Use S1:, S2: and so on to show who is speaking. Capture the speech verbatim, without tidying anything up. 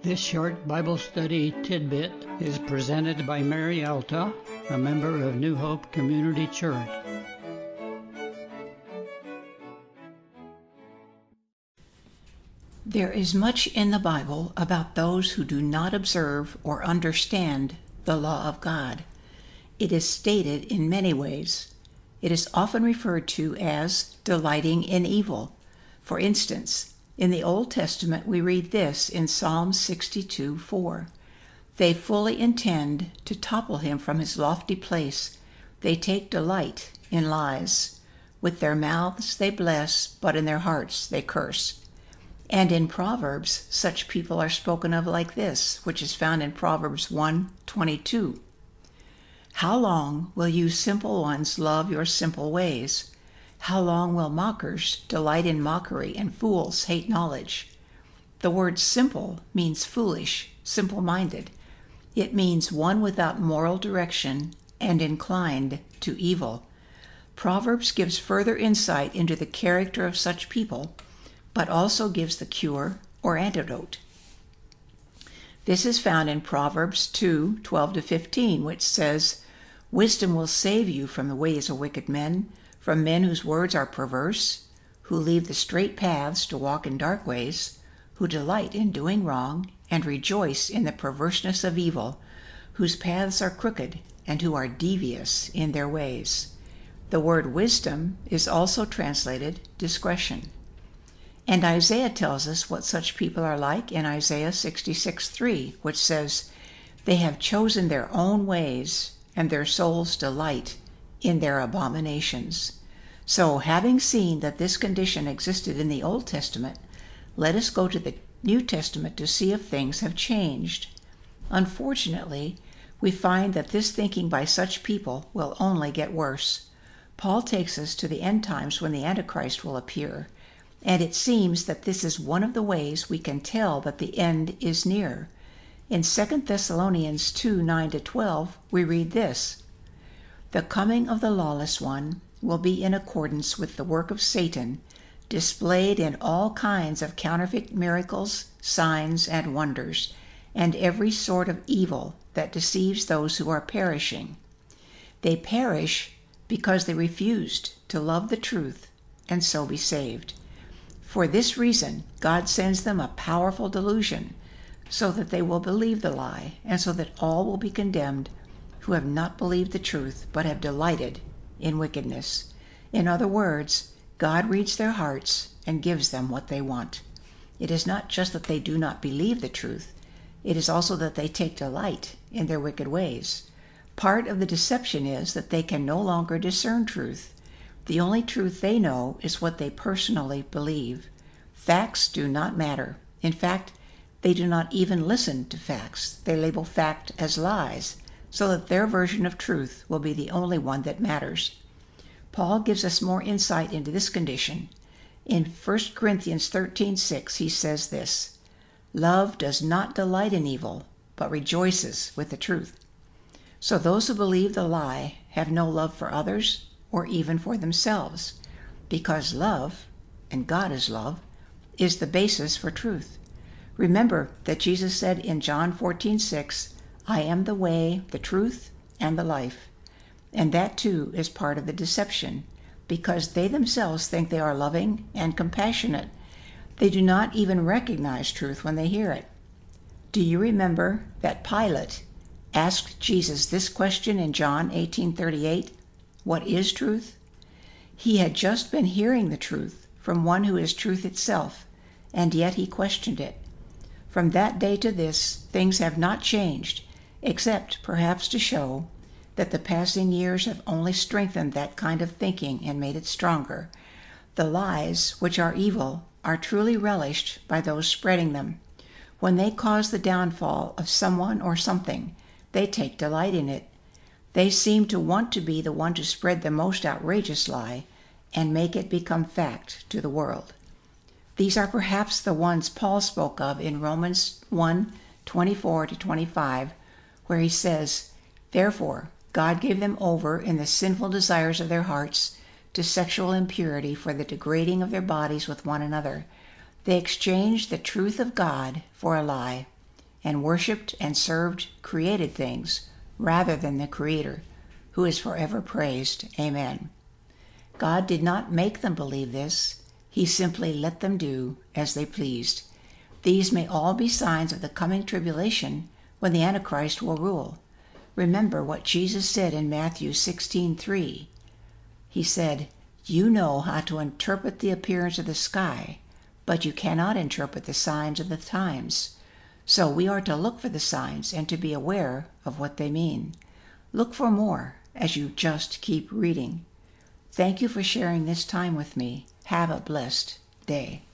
S1: This short Bible study tidbit is presented by Mary Alta, a member of New Hope Community Church.
S2: There is much in the Bible about those who do not observe or understand the law of God. It is stated in many ways. It is often referred to as delighting in evil. For instance, in the Old Testament we read this in Psalm sixty-two four. They fully intend to topple him from his lofty place. They take delight in lies. With their mouths they bless, but in their hearts they curse. And in Proverbs, such people are spoken of like this, which is found in Proverbs one twenty-two. How long will you simple ones love your simple ways? How long will mockers delight in mockery and fools hate knowledge? The word simple means foolish, simple-minded. It means one without moral direction and inclined to evil. Proverbs gives further insight into the character of such people, but also gives the cure or antidote. This is found in Proverbs two twelve to fifteen, which says, "Wisdom will save you from the ways of wicked men, from men whose words are perverse, who leave the straight paths to walk in dark ways, who delight in doing wrong and rejoice in the perverseness of evil, whose paths are crooked and who are devious in their ways." The word wisdom is also translated discretion. And Isaiah tells us what such people are like in Isaiah sixty-six three, which says, "They have chosen their own ways, and their souls delight in their abominations." So, having seen that this condition existed in the Old Testament, let us go to the New Testament to see if things have changed. Unfortunately, we find that this thinking by such people will only get worse. Paul takes us to the end times when the Antichrist will appear, and it seems that this is one of the ways we can tell that the end is near. In Second Thessalonians two nine to twelve, we read this, "The coming of the lawless one will be in accordance with the work of Satan, displayed in all kinds of counterfeit miracles, signs, and wonders, and every sort of evil that deceives those who are perishing. They perish because they refused to love the truth and so be saved. For this reason, God sends them a powerful delusion, so that they will believe the lie, and so that all will be condemned who have not believed the truth, but have delighted in wickedness." In other words, God reads their hearts and gives them what they want. It is not just that they do not believe the truth, it is also that they take delight in their wicked ways. Part of the deception is that they can no longer discern truth. The only truth they know is what they personally believe. Facts do not matter. In fact, they do not even listen to facts. They label fact as lies, so that their version of truth will be the only one that matters. Paul gives us more insight into this condition. In First Corinthians thirteen six, he says this, "Love does not delight in evil, but rejoices with the truth." So those who believe the lie have no love for others or even for themselves, because love, and God is love, is the basis for truth. Remember that Jesus said in John fourteen six, "I am the way, the truth, and the life." And that too is part of the deception, because they themselves think they are loving and compassionate. They do not even recognize truth when they hear it. Do you remember that Pilate asked Jesus this question in John eighteen thirty-eight? What is truth? He had just been hearing the truth from one who is truth itself, and yet he questioned it. From that day to this, things have not changed, except perhaps to show that the passing years have only strengthened that kind of thinking and made it stronger. The lies, which are evil, are truly relished by those spreading them. When they cause the downfall of someone or something, they take delight in it. They seem to want to be the one to spread the most outrageous lie and make it become fact to the world. These are perhaps the ones Paul spoke of in Romans one twenty-four to twenty-five, where he says, "Therefore God gave them over in the sinful desires of their hearts to sexual impurity for the degrading of their bodies with one another. They exchanged the truth of God for a lie and worshiped and served created things rather than the Creator, who is forever praised. Amen. God did not make them believe this. He simply let them do as they pleased. These may all be signs of the coming tribulation when the Antichrist will rule. Remember what Jesus said in Matthew sixteen three. He said, "You know how to interpret the appearance of the sky, but you cannot interpret the signs of the times." So we are to look for the signs and to be aware of what they mean. Look for more as you just keep reading. Thank you for sharing this time with me. Have a blessed day.